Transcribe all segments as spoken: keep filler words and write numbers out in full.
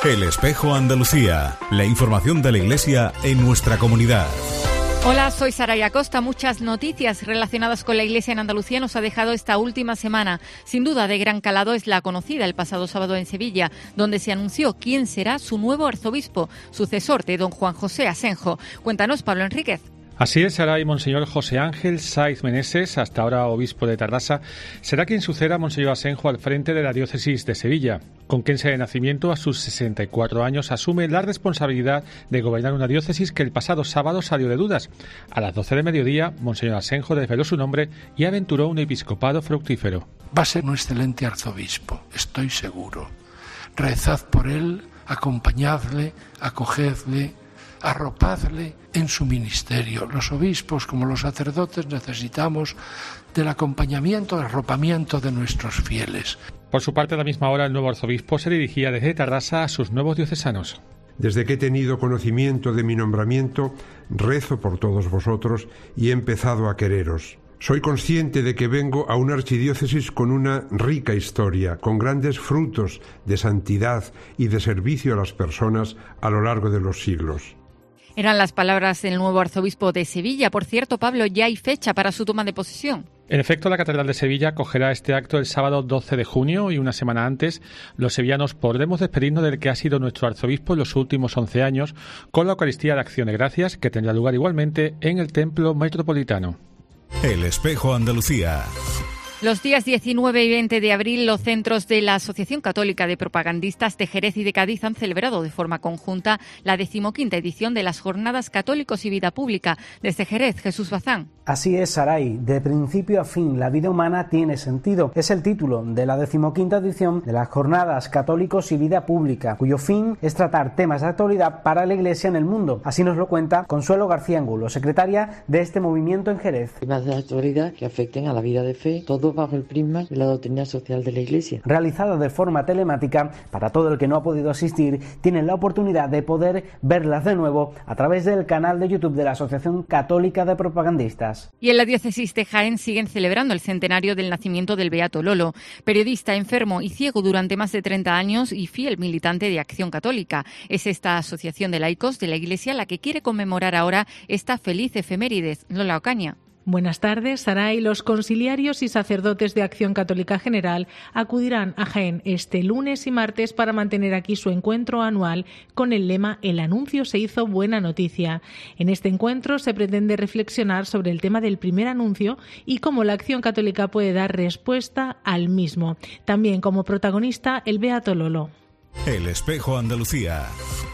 El Espejo Andalucía, la información de la Iglesia en nuestra comunidad. Hola, soy Saray Acosta. Muchas noticias relacionadas con la Iglesia en Andalucía nos ha dejado esta última semana. Sin duda, de gran calado es la conocida el pasado sábado en Sevilla, donde se anunció quién será su nuevo arzobispo, sucesor de don Juan José Asenjo. Cuéntanos, Pablo Enríquez. Así es, Saray. Monseñor José Ángel Saiz Meneses, hasta ahora obispo de Tarrasa, será quien suceda a Monseñor Asenjo al frente de la diócesis de Sevilla. Con quince de nacimiento, a sus sesenta y cuatro años, asume la responsabilidad de gobernar una diócesis que el pasado sábado salió de dudas. A las doce de mediodía, Monseñor Asenjo desveló su nombre y aventuró un episcopado fructífero. Va a ser un excelente arzobispo, estoy seguro. Rezad por él, acompañadle, acogedle, arropadle en su ministerio. Los obispos, como los sacerdotes, necesitamos del acompañamiento, del arropamiento de nuestros fieles. Por su parte, a la misma hora, el nuevo arzobispo se dirigía desde Tarrasa a sus nuevos diocesanos. Desde que he tenido conocimiento de mi nombramiento, rezo por todos vosotros y he empezado a quereros. Soy consciente de que vengo a una archidiócesis con una rica historia, con grandes frutos de santidad y de servicio a las personas a lo largo de los siglos. Eran las palabras del nuevo arzobispo de Sevilla. Por cierto, Pablo, ya hay fecha para su toma de posesión. En efecto, la Catedral de Sevilla acogerá este acto el sábado doce de junio y una semana antes los sevillanos podremos despedirnos del que ha sido nuestro arzobispo en los últimos once años con la Eucaristía de Acción de Gracias, que tendrá lugar igualmente en el Templo Metropolitano. El Espejo Andalucía. Los días diecinueve y veinte de abril, los centros de la Asociación Católica de Propagandistas de Jerez y de Cádiz han celebrado de forma conjunta la decimoquinta edición de las Jornadas Católicos y Vida Pública. Desde Jerez, Jesús Bazán. Así es, Saray. De principio a fin, la vida humana tiene sentido. Es el título de la decimoquinta edición de las Jornadas Católicos y Vida Pública, cuyo fin es tratar temas de actualidad para la Iglesia en el mundo. Así nos lo cuenta Consuelo García Angulo, secretaria de este movimiento en Jerez. Temas de actualidad que afecten a la vida de fe, todo bajo el prisma de la doctrina social de la Iglesia. Realizada de forma telemática, para todo el que no ha podido asistir, tienen la oportunidad de poder verlas de nuevo a través del canal de YouTube de la Asociación Católica de Propagandistas. Y en la diócesis de Jaén siguen celebrando el centenario del nacimiento del Beato Lolo, periodista, enfermo y ciego durante más de treinta años y fiel militante de Acción Católica. Es esta asociación de laicos de la Iglesia la que quiere conmemorar ahora esta feliz efemérides. Lola Ocaña. Buenas tardes, Saray. Los conciliarios y sacerdotes de Acción Católica General acudirán a Jaén este lunes y martes para mantener aquí su encuentro anual con el lema «El anuncio se hizo buena noticia». En este encuentro se pretende reflexionar sobre el tema del primer anuncio y cómo la Acción Católica puede dar respuesta al mismo. También como protagonista el Beato Lolo. El Espejo Andalucía.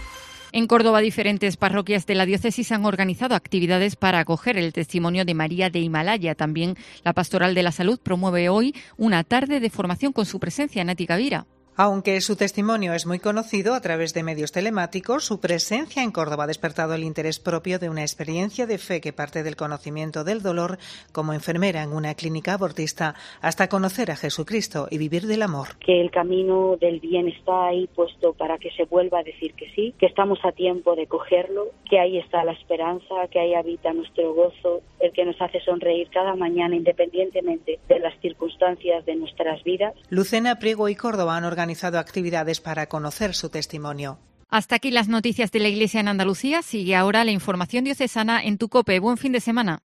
En Córdoba, diferentes parroquias de la diócesis han organizado actividades para acoger el testimonio de María de Himalaya. También la Pastoral de la Salud promueve hoy una tarde de formación con su presencia en Nati Gavira. Aunque su testimonio es muy conocido a través de medios telemáticos, su presencia en Córdoba ha despertado el interés propio de una experiencia de fe que parte del conocimiento del dolor como enfermera en una clínica abortista hasta conocer a Jesucristo y vivir del amor. Que el camino del bien está ahí puesto para que se vuelva a decir que sí, que estamos a tiempo de cogerlo, que ahí está la esperanza, que ahí habita nuestro gozo, el que nos hace sonreír cada mañana independientemente de las circunstancias de nuestras vidas. Lucena Priego y Córdoba han organizado actividades para conocer su testimonio. Hasta aquí las noticias de la Iglesia en Andalucía. Sigue ahora la información diocesana en tu COPE. Buen fin de semana.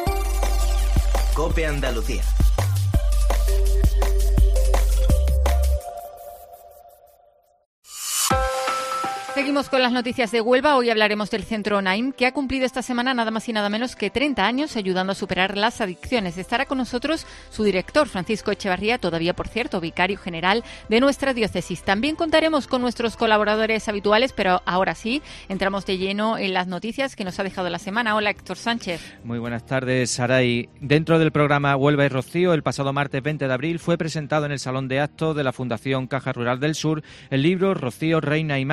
COPE Andalucía. Seguimos con las noticias de Huelva. Hoy hablaremos del Centro Naim, que ha cumplido esta semana nada más y nada menos que treinta años ayudando a superar las adicciones. Estará con nosotros su director, Francisco Echevarría, todavía, por cierto, vicario general de nuestra diócesis. También contaremos con nuestros colaboradores habituales, pero ahora sí, entramos de lleno en las noticias que nos ha dejado la semana. Hola, Héctor Sánchez. Muy buenas tardes, Saray. Dentro del programa Huelva y Rocío, el pasado martes veinte de abril fue presentado en el Salón de Actos de la Fundación Caja Rural del Sur el libro Rocío, Reina y Madre, muestra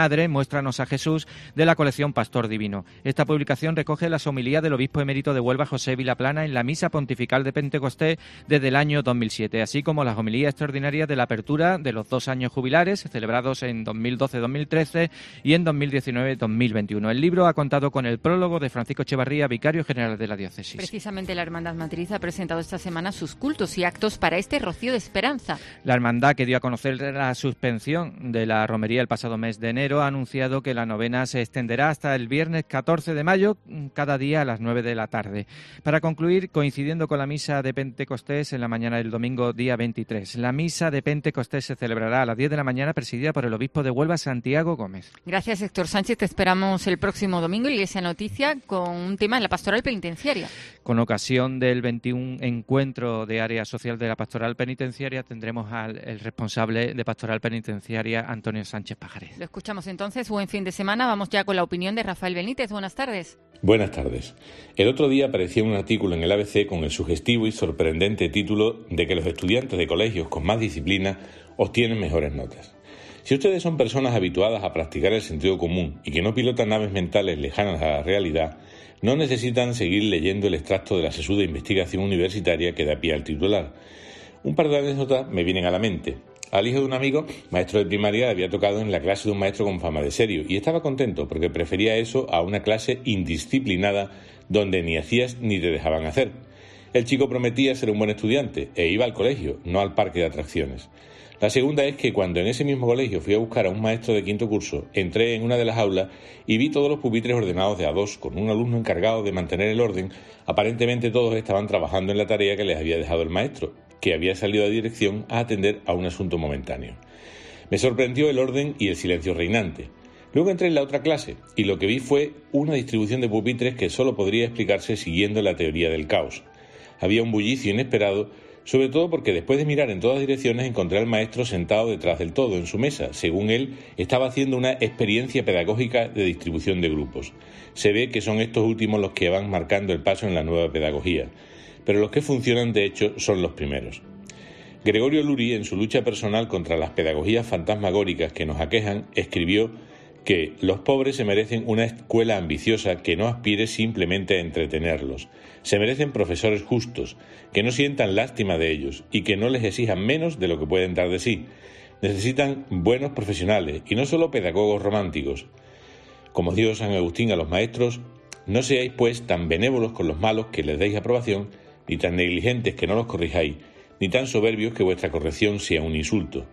Móstranos a Jesús, de la colección Pastor Divino. Esta publicación recoge las homilías del obispo emérito de Huelva, José Vilaplana, en la misa pontifical de Pentecostés desde el año dos mil siete, así como las homilías extraordinarias de la apertura de los dos años jubilares, celebrados en dos mil doce dos mil trece y en dos mil diecinueve dos mil veintiuno. El libro ha contado con el prólogo de Francisco Echevarría, vicario general de la diócesis. Precisamente la Hermandad Matriz ha presentado esta semana sus cultos y actos para este Rocío de Esperanza. La hermandad, que dio a conocer la suspensión de la romería el pasado mes de enero, ha anunciado que la novena se extenderá hasta el viernes catorce de mayo, cada día a las nueve de la tarde. Para concluir, coincidiendo con la misa de Pentecostés en la mañana del domingo día veintitrés. La misa de Pentecostés se celebrará a las diez de la mañana, presidida por el obispo de Huelva, Santiago Gómez. Gracias, Héctor Sánchez. Te esperamos el próximo domingo en Iglesia Noticia con un tema en la pastoral penitenciaria. Con ocasión del veintiuno encuentro de área social de la pastoral penitenciaria, tendremos al el responsable de pastoral penitenciaria, Antonio Sánchez Pajares. Lo escuchamos entonces. Buen fin de semana. Vamos ya con la opinión de Rafael Benítez. Buenas tardes. Buenas tardes. El otro día aparecía un artículo en el A B C con el sugestivo y sorprendente título de que los estudiantes de colegios con más disciplina obtienen mejores notas. Si ustedes son personas habituadas a practicar el sentido común y que no pilotan naves mentales lejanas a la realidad, no necesitan seguir leyendo el extracto de la sesuda investigación universitaria que da pie al titular. Un par de anécdotas me vienen a la mente. Al hijo de un amigo, maestro de primaria, le había tocado en la clase de un maestro con fama de serio y estaba contento porque prefería eso a una clase indisciplinada donde ni hacías ni te dejaban hacer. El chico prometía ser un buen estudiante e iba al colegio, no al parque de atracciones. La segunda es que cuando en ese mismo colegio fui a buscar a un maestro de quinto curso, entré en una de las aulas y vi todos los pupitres ordenados de a dos, con un alumno encargado de mantener el orden. Aparentemente todos estaban trabajando en la tarea que les había dejado el maestro, que había salido a dirección a atender a un asunto momentáneo. Me sorprendió el orden y el silencio reinante. Luego entré en la otra clase y lo que vi fue una distribución de pupitres que solo podría explicarse siguiendo la teoría del caos. Había un bullicio inesperado, sobre todo porque después de mirar en todas direcciones encontré al maestro sentado detrás del todo en su mesa. Según él, estaba haciendo una experiencia pedagógica de distribución de grupos. Se ve que son estos últimos los que van marcando el paso en la nueva pedagogía, pero los que funcionan de hecho son los primeros. Gregorio Luri, en su lucha personal contra las pedagogías fantasmagóricas que nos aquejan, escribió que los pobres se merecen una escuela ambiciosa que no aspire simplemente a entretenerlos. Se merecen profesores justos, que no sientan lástima de ellos y que no les exijan menos de lo que pueden dar de sí. Necesitan buenos profesionales y no solo pedagogos románticos. Como dijo San Agustín a los maestros, no seáis pues tan benévolos con los malos que les deis aprobación, ni tan negligentes que no los corrijáis, ni tan soberbios que vuestra corrección sea un insulto.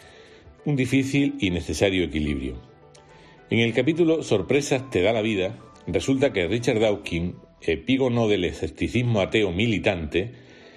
Un difícil y necesario equilibrio. En el capítulo Sorpresas te da la vida, resulta que Richard Dawkins, epígono del escepticismo ateo militante,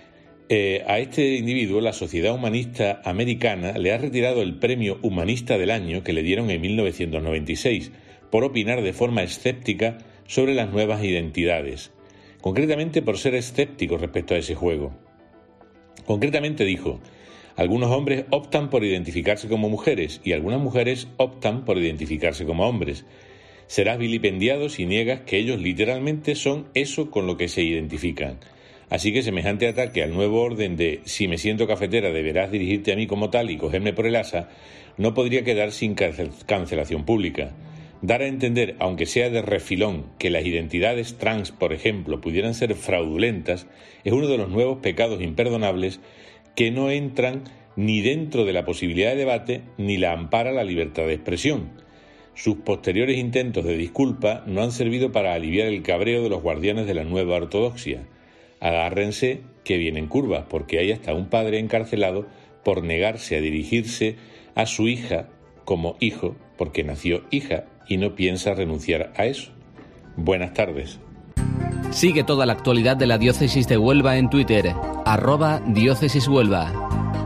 eh, a este individuo la Sociedad Humanista Americana le ha retirado el premio Humanista del Año que le dieron en mil novecientos noventa y seis por opinar de forma escéptica sobre las nuevas identidades, concretamente por ser escéptico respecto a ese juego. Concretamente dijo: algunos hombres optan por identificarse como mujeres y algunas mujeres optan por identificarse como hombres. Serás vilipendiado si niegas que ellos literalmente son eso con lo que se identifican. Así que semejante ataque al nuevo orden de si me siento cafetera deberás dirigirte a mí como tal y cogerme por el asa, no podría quedar sin cancelación pública. Dar a entender, aunque sea de refilón, que las identidades trans, por ejemplo, pudieran ser fraudulentas, es uno de los nuevos pecados imperdonables que no entran ni dentro de la posibilidad de debate ni la ampara la libertad de expresión. Sus posteriores intentos de disculpa no han servido para aliviar el cabreo de los guardianes de la nueva ortodoxia. Agárrense que vienen curvas, porque hay hasta un padre encarcelado por negarse a dirigirse a su hija como hijo, porque nació hija y no piensa renunciar a eso. Buenas tardes. Sigue toda la actualidad de la Diócesis de Huelva en Twitter, arroba Diócesis Huelva.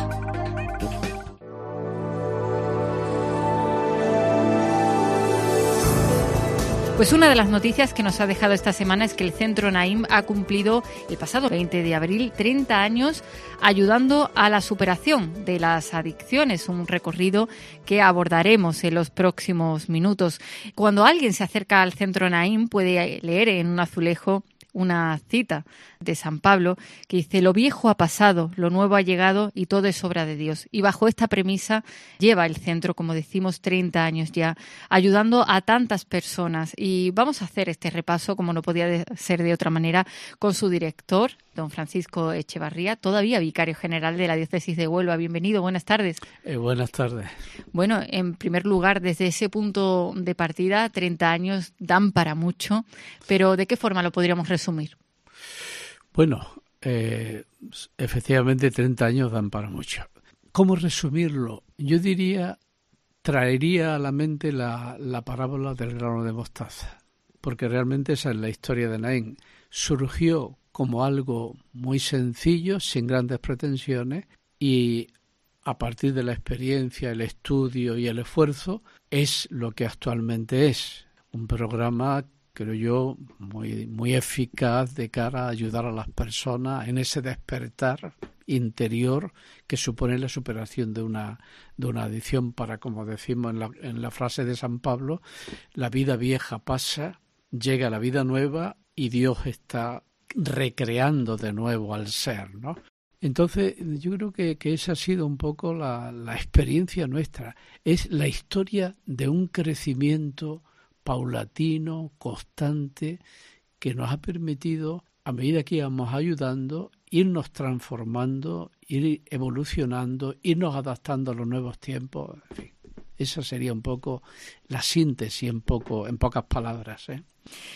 Pues una de las noticias que nos ha dejado esta semana es que el Centro Naim ha cumplido el pasado veinte de abril treinta años ayudando a la superación de las adicciones, un recorrido que abordaremos en los próximos minutos. Cuando alguien se acerca al Centro Naim puede leer en un azulejo: una cita de San Pablo que dice: lo viejo ha pasado, lo nuevo ha llegado y todo es obra de Dios. Y bajo esta premisa lleva el centro, como decimos, treinta años ya, ayudando a tantas personas. Y vamos a hacer este repaso, como no podía ser de otra manera, con su director, don Francisco Echevarría, todavía vicario general de la Diócesis de Huelva. Bienvenido, buenas tardes. Eh, buenas tardes. Bueno, en primer lugar, desde ese punto de partida, treinta años dan para mucho, pero ¿de qué forma lo podríamos resumir? Bueno, eh, efectivamente treinta años dan para mucho. ¿Cómo resumirlo? Yo diría, traería a la mente la, la parábola del grano de mostaza, porque realmente esa es la historia de Naín. Surgió como algo muy sencillo, sin grandes pretensiones, y a partir de la experiencia, el estudio y el esfuerzo, es lo que actualmente es. Un programa, creo yo, muy, muy eficaz de cara a ayudar a las personas en ese despertar interior que supone la superación de una, de una adicción para, como decimos en la, en la frase de San Pablo, la vida vieja pasa, llega la vida nueva y Dios está recreando de nuevo al ser, ¿no? Entonces, yo creo que, que esa ha sido un poco la, la experiencia nuestra. Es la historia de un crecimiento paulatino, constante, que nos ha permitido, a medida que íbamos ayudando, irnos transformando, ir evolucionando, irnos adaptando a los nuevos tiempos. En fin, esa sería un poco la síntesis, en, poco, en pocas palabras, ¿eh?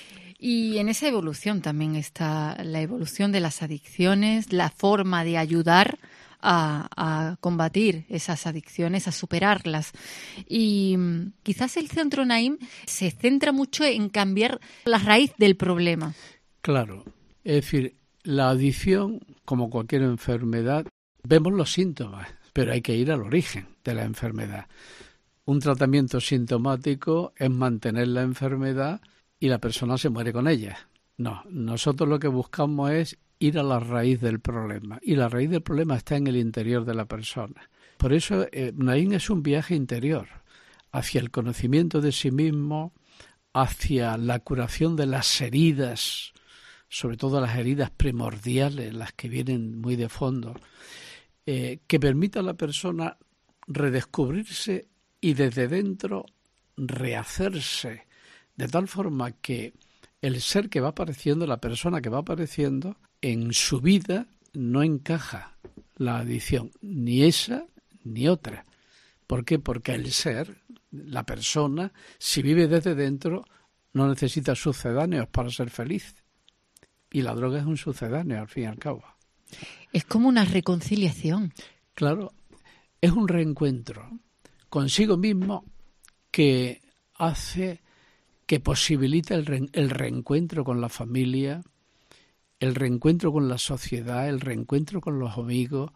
Y en esa evolución también está la evolución de las adicciones, la forma de ayudar a, a combatir esas adicciones, a superarlas. Y quizás el Centro Naim se centra mucho en cambiar la raíz del problema. Claro, es decir, la adicción, como cualquier enfermedad, vemos los síntomas, pero hay que ir al origen de la enfermedad. Un tratamiento sintomático es mantener la enfermedad y la persona se muere con ella. No, nosotros lo que buscamos es ir a la raíz del problema, y la raíz del problema está en el interior de la persona. Por eso eh, Naín es un viaje interior, hacia el conocimiento de sí mismo, hacia la curación de las heridas, sobre todo las heridas primordiales, las que vienen muy de fondo, eh, que permita a la persona redescubrirse y desde dentro rehacerse, de tal forma que el ser que va apareciendo, la persona que va apareciendo, en su vida no encaja la adicción, ni esa ni otra. ¿Por qué? Porque el ser, la persona, si vive desde dentro, no necesita sucedáneos para ser feliz. Y la droga es un sucedáneo, al fin y al cabo. Es como una reconciliación. Claro, es un reencuentro consigo mismo que hace... que posibilita el, re, el reencuentro con la familia, el reencuentro con la sociedad, el reencuentro con los amigos.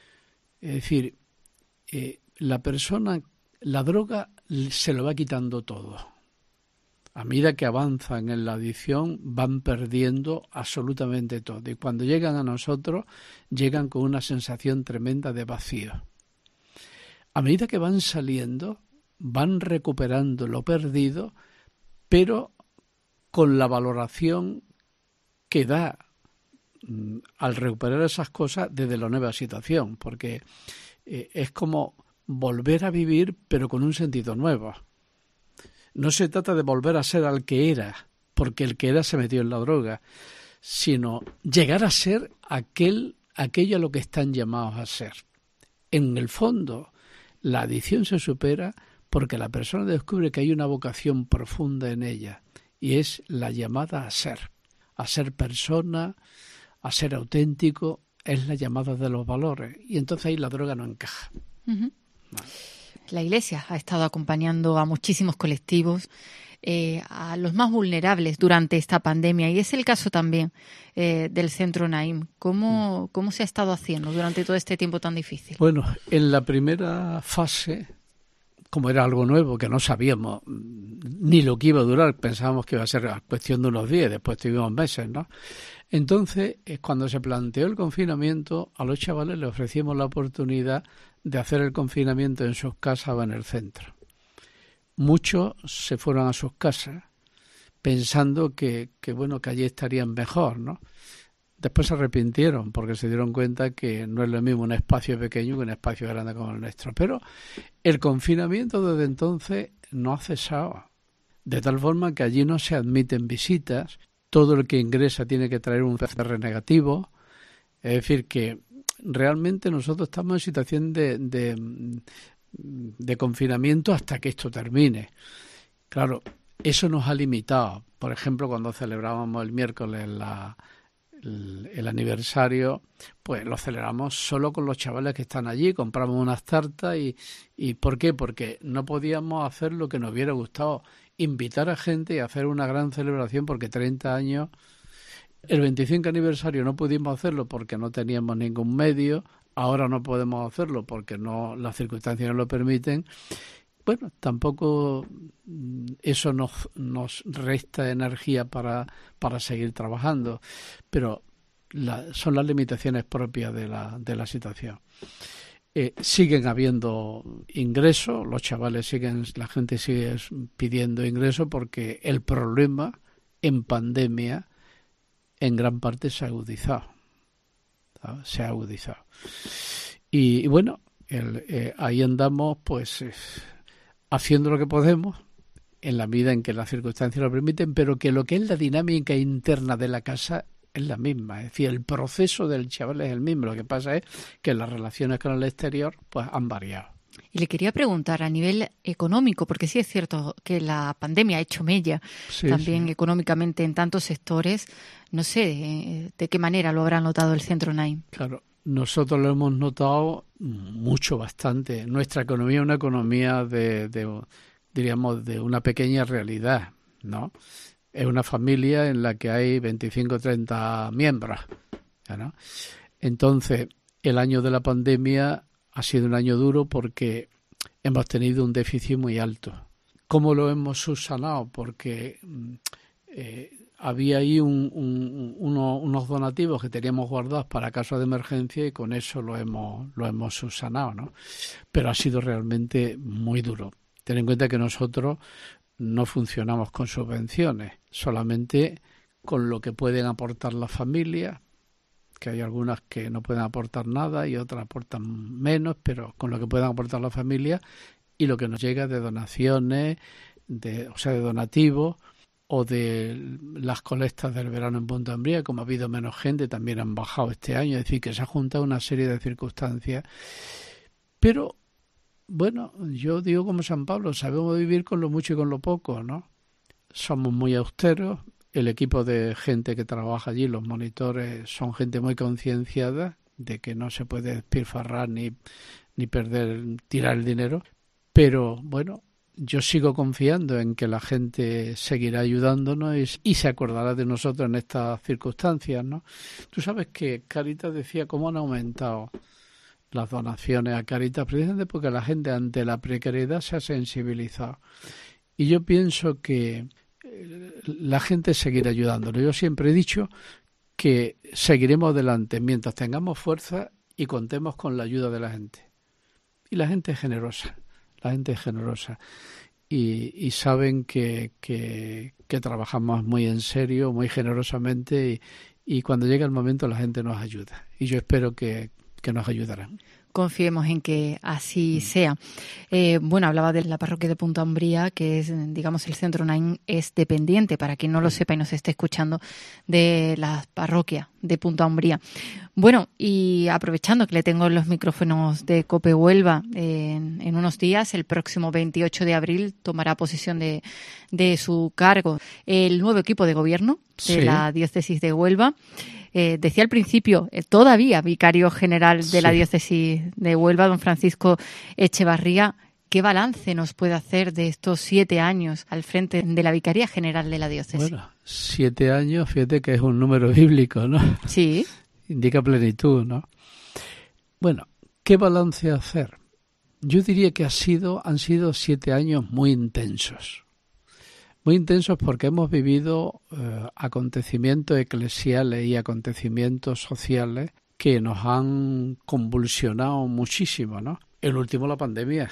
Es decir, eh, la persona, la droga se lo va quitando todo. A medida que avanzan en la adicción van perdiendo absolutamente todo. Y cuando llegan a nosotros, llegan con una sensación tremenda de vacío. A medida que van saliendo, van recuperando lo perdido, pero con la valoración que da mm, al recuperar esas cosas desde la nueva situación, porque eh, es como volver a vivir, pero con un sentido nuevo. No se trata de volver a ser al que era, porque el que era se metió en la droga, sino llegar a ser aquel, aquello a lo que están llamados a ser. En el fondo, la adicción se supera porque la persona descubre que hay una vocación profunda en ella, y es la llamada a ser, a ser persona, a ser auténtico, es la llamada de los valores, y entonces ahí la droga no encaja. Uh-huh. Vale. La Iglesia ha estado acompañando a muchísimos colectivos, eh, a los más vulnerables durante esta pandemia, y es el caso también eh, del Centro Naim. ¿Cómo, ¿Cómo se ha estado haciendo durante todo este tiempo tan difícil? Bueno, en la primera fase, como era algo nuevo, que no sabíamos ni lo que iba a durar, pensábamos que iba a ser cuestión de unos días, después tuvimos meses, ¿no? Entonces, cuando se planteó el confinamiento, a los chavales les ofrecimos la oportunidad de hacer el confinamiento en sus casas o en el centro. Muchos se fueron a sus casas, pensando que, que bueno, que allí estarían mejor, ¿no? Después se arrepintieron porque se dieron cuenta que no es lo mismo un espacio pequeño que un espacio grande como el nuestro. Pero el confinamiento desde entonces no ha cesado, de tal forma que allí no se admiten visitas, todo el que ingresa tiene que traer un P C R negativo, es decir, que realmente nosotros estamos en situación de, de, de confinamiento hasta que esto termine. Claro, eso nos ha limitado. Por ejemplo, cuando celebrábamos el miércoles la... El, el aniversario, pues lo celebramos solo con los chavales que están allí, compramos unas tartas y, y ¿por qué? Porque no podíamos hacer lo que nos hubiera gustado, invitar a gente y hacer una gran celebración, porque treinta años, el veinticinco aniversario no pudimos hacerlo porque no teníamos ningún medio, ahora no podemos hacerlo porque no las circunstancias no lo permiten. Bueno, tampoco eso nos, nos resta energía para, para seguir trabajando, pero la, son las limitaciones propias de la, de la situación. Eh, siguen habiendo ingresos, los chavales siguen, la gente sigue pidiendo ingresos porque el problema en pandemia en gran parte se ha agudizado, ¿sabes? Se ha agudizado. Y, y bueno, el, eh, ahí andamos pues... Eh, haciendo lo que podemos en la medida en que las circunstancias lo permiten, pero que lo que es la dinámica interna de la casa es la misma. Es decir, el proceso del chaval es el mismo. Lo que pasa es que las relaciones con el exterior pues han variado. Y le quería preguntar a nivel económico, porque sí es cierto que la pandemia ha hecho mella sí, también sí. económicamente en tantos sectores. No sé de, de qué manera lo habrá notado el Centro Naim. Claro. Nosotros lo hemos notado mucho, bastante. Nuestra economía es una economía de, de, diríamos, de una pequeña realidad, ¿no? Es una familia en la que hay veinticinco o treinta miembros, ¿no? Entonces, el año de la pandemia ha sido un año duro porque hemos tenido un déficit muy alto. ¿Cómo lo hemos subsanado? Porque... Eh, había ahí un, un, uno, unos donativos que teníamos guardados para casos de emergencia y con eso lo hemos lo hemos subsanado, ¿no? Pero ha sido realmente muy duro. Ten en cuenta que nosotros no funcionamos con subvenciones, solamente con lo que pueden aportar las familias, que hay algunas que no pueden aportar nada y otras aportan menos, pero con lo que puedan aportar las familias y lo que nos llega de donaciones, de, o sea, de donativos, o de las colectas del verano en Punta Umbría, como ha habido menos gente, también han bajado este año, es decir, que se ha juntado una serie de circunstancias. Pero, bueno, yo digo como San Pablo, sabemos vivir con lo mucho y con lo poco, ¿no? Somos muy austeros, el equipo de gente que trabaja allí, los monitores, son gente muy concienciada de que no se puede despilfarrar ni, ni perder, tirar el dinero, pero, bueno, yo sigo confiando en que la gente seguirá ayudándonos y, y se acordará de nosotros en estas circunstancias, ¿no? Tú sabes que Cáritas decía cómo han aumentado las donaciones a Cáritas, precisamente porque la gente ante la precariedad se ha sensibilizado. Y yo pienso que la gente seguirá ayudándonos. Yo siempre he dicho que seguiremos adelante mientras tengamos fuerza y contemos con la ayuda de la gente. Y la gente es generosa. La gente es generosa y, y saben que, que, que trabajamos muy en serio, muy generosamente y, y cuando llega el momento la gente nos ayuda. Y yo espero que, que nos ayudarán. Confiemos en que así sea. Eh, bueno, hablaba de la parroquia de Punta Umbría, que es, digamos, el Centro Naim es dependiente, para quien no lo sepa y nos esté escuchando, de la parroquia de Punta Umbría. Bueno, y aprovechando que le tengo los micrófonos de COPE Huelva, eh, en, en unos días, el próximo veintiocho de abril, tomará posesión de, de su cargo el nuevo equipo de gobierno de sí. la diócesis de Huelva. Eh, decía al principio, eh, todavía vicario general de sí. la diócesis de Huelva, don Francisco Echevarría. ¿Qué balance nos puede hacer de estos siete años al frente de la Vicaría General de la diócesis? Bueno, siete años, fíjate que es un número bíblico, ¿no? Sí. Indica plenitud, ¿no? Bueno, ¿qué balance hacer? Yo diría que ha sido, han sido siete años muy intensos. Muy intensos porque hemos vivido eh, acontecimientos eclesiales y acontecimientos sociales que nos han convulsionado muchísimo, ¿no? El último, la pandemia.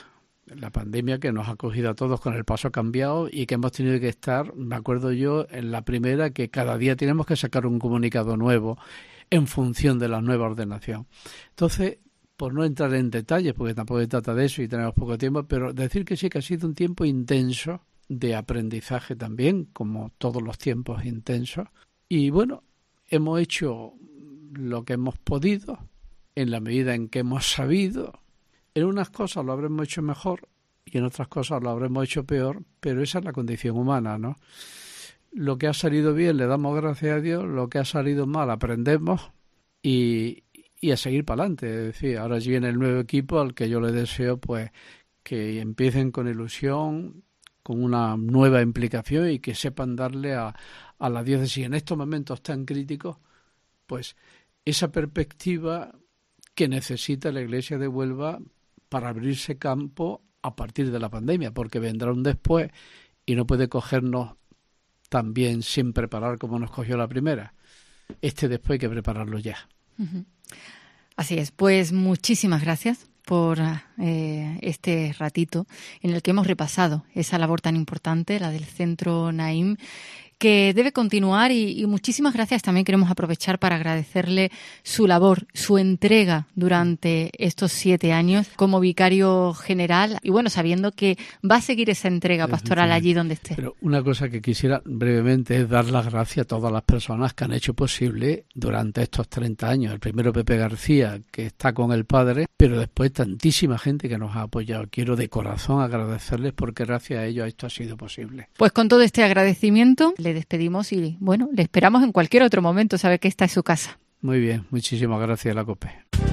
La pandemia que nos ha cogido a todos con el paso cambiado y que hemos tenido que estar, me acuerdo yo, en la primera, que cada día tenemos que sacar un comunicado nuevo en función de la nueva ordenación. Entonces, por no entrar en detalles, porque tampoco se trata de eso y tenemos poco tiempo, pero decir que sí que ha sido un tiempo intenso de aprendizaje también, como todos los tiempos intensos. Y bueno, hemos hecho lo que hemos podido, en la medida en que hemos sabido. En unas cosas lo habremos hecho mejor y en otras cosas lo habremos hecho peor, pero esa es la condición humana, ¿no? Lo que ha salido bien le damos gracias a Dios, lo que ha salido mal aprendemos y, y a seguir para adelante. Es decir, ahora viene el nuevo equipo al que yo le deseo pues que empiecen con ilusión, con una nueva implicación y que sepan darle a, a la diócesis en estos momentos tan críticos pues esa perspectiva que necesita la Iglesia de Huelva para abrirse campo a partir de la pandemia, porque vendrá un después y no puede cogernos tan bien sin preparar como nos cogió la primera. Este después hay que prepararlo ya. Uh-huh. Así es, pues muchísimas gracias por eh, este ratito en el que hemos repasado esa labor tan importante, la del Centro Naim, que debe continuar y, y muchísimas gracias. También queremos aprovechar para agradecerle su labor, su entrega durante estos siete años como vicario general y bueno, sabiendo que va a seguir esa entrega pastoral allí donde esté. Pero una cosa que quisiera brevemente es dar las gracias a todas las personas que han hecho posible durante estos treinta años. El primero Pepe García, que está con el padre, pero después tantísima gente que nos ha apoyado. Quiero de corazón agradecerles porque gracias a ellos esto ha sido posible. Pues con todo este agradecimiento le despedimos y bueno, le esperamos en cualquier otro momento, sabe que esta es su casa. Muy bien, muchísimas gracias, la COPE.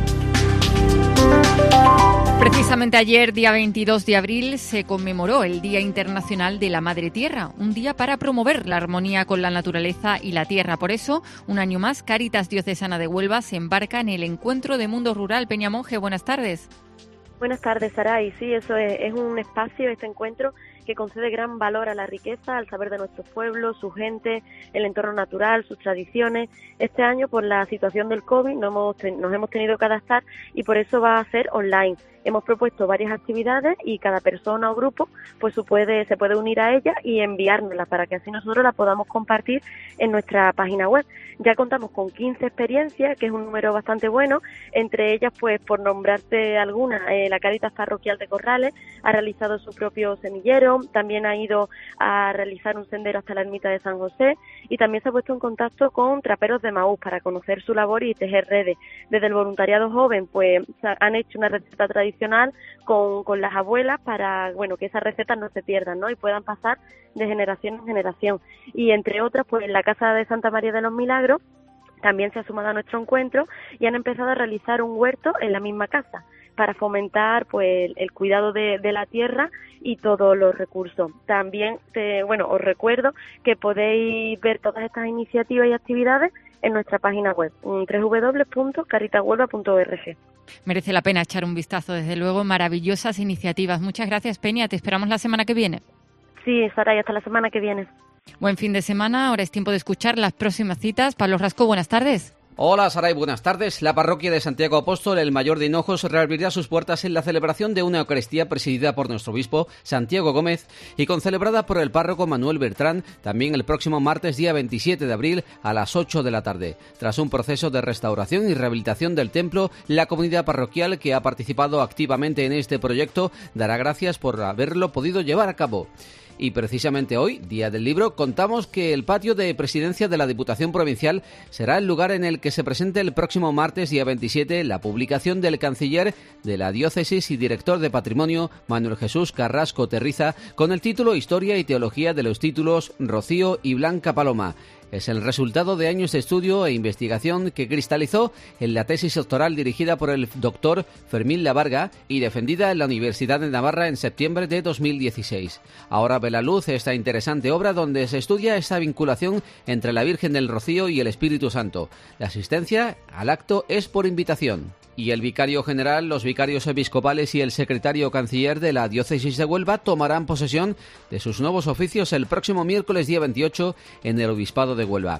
Precisamente ayer, día veintidós de abril, se conmemoró el Día Internacional de la Madre Tierra, un día para promover la armonía con la naturaleza y la tierra. Por eso, un año más, Cáritas Diocesana de Huelva se embarca en el Encuentro de Mundo Rural. Peña Monje, buenas tardes. Buenas tardes, Saray. Sí, eso es, es un espacio, este encuentro, que concede gran valor a la riqueza, al saber de nuestros pueblos, su gente, el entorno natural, sus tradiciones. Este año, por la situación del COVID, nos hemos, ten, nos hemos tenido que adaptar y por eso va a ser online. Hemos propuesto varias actividades y cada persona o grupo pues se puede, se puede unir a ellas y enviárnoslas para que así nosotros las podamos compartir en nuestra página web. Ya contamos con quince experiencias, que es un número bastante bueno. Entre ellas, pues por nombrarte algunas, eh, la Cáritas Parroquial de Corrales ha realizado su propio semillero, también ha ido a realizar un sendero hasta la ermita de San José y también se ha puesto en contacto con traperos de Maús para conocer su labor y tejer redes. Desde el voluntariado joven, pues han hecho una receta tradicional con, con las abuelas para, bueno, que esas recetas no se pierdan, ¿no? Y puedan pasar de generación en generación. Y entre otras, pues en la Casa de Santa María de los Milagros también se ha sumado a nuestro encuentro y han empezado a realizar un huerto en la misma casa para fomentar pues el cuidado de, de la tierra y todos los recursos. También, te, bueno, os recuerdo que podéis ver todas estas iniciativas y actividades en nuestra página web, doble u doble u doble u punto caritas huelva punto org. Merece la pena echar un vistazo, desde luego, maravillosas iniciativas. Muchas gracias, Peña, te esperamos la semana que viene. Sí, Sara, y hasta la semana que viene. Buen fin de semana, ahora es tiempo de escuchar las próximas citas. Pablo Rasco, buenas tardes. Hola Saray, buenas tardes. La parroquia de Santiago Apóstol, el Mayor de Hinojos, reabrirá sus puertas en la celebración de una Eucaristía presidida por nuestro obispo Santiago Gómez y concelebrada por el párroco Manuel Bertrán, también el próximo martes día veintisiete de abril a las ocho de la tarde. Tras un proceso de restauración y rehabilitación del templo, la comunidad parroquial que ha participado activamente en este proyecto dará gracias por haberlo podido llevar a cabo. Y precisamente hoy, Día del Libro, contamos que el patio de presidencia de la Diputación Provincial será el lugar en el que se presente el próximo martes, día veintisiete, la publicación del canciller de la diócesis y director de Patrimonio, Manuel Jesús Carrasco Terriza, con el título Historia y Teología de los títulos Rocío y Blanca Paloma. Es el resultado de años de estudio e investigación que cristalizó en la tesis doctoral dirigida por el doctor Fermín Lavarga y defendida en la Universidad de Navarra en septiembre de dos mil dieciséis. Ahora ve la luz esta interesante obra donde se estudia esta vinculación entre la Virgen del Rocío y el Espíritu Santo. La asistencia al acto es por invitación. Y el vicario general, los vicarios episcopales y el secretario canciller de la diócesis de Huelva tomarán posesión de sus nuevos oficios el próximo miércoles día veintiocho en el Obispado de Huelva.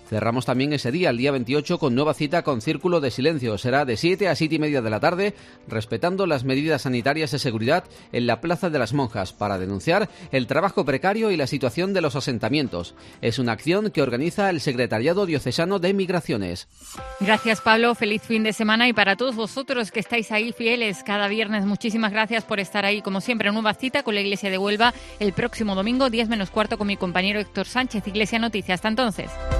Cerramos también ese día, el día veintiocho, con nueva cita con Círculo de Silencio. Será de siete a siete y media de la tarde, respetando las medidas sanitarias de seguridad en la Plaza de las Monjas, para denunciar el trabajo precario y la situación de los asentamientos. Es una acción que organiza el Secretariado Diocesano de Migraciones. Gracias, Pablo. Feliz fin de semana, y para todos vosotros que estáis ahí fieles cada viernes, muchísimas gracias por estar ahí. Como siempre, nueva cita con la Iglesia de Huelva el próximo domingo, diez menos cuarto, con mi compañero Héctor Sánchez. Iglesia Noticias. Hasta entonces.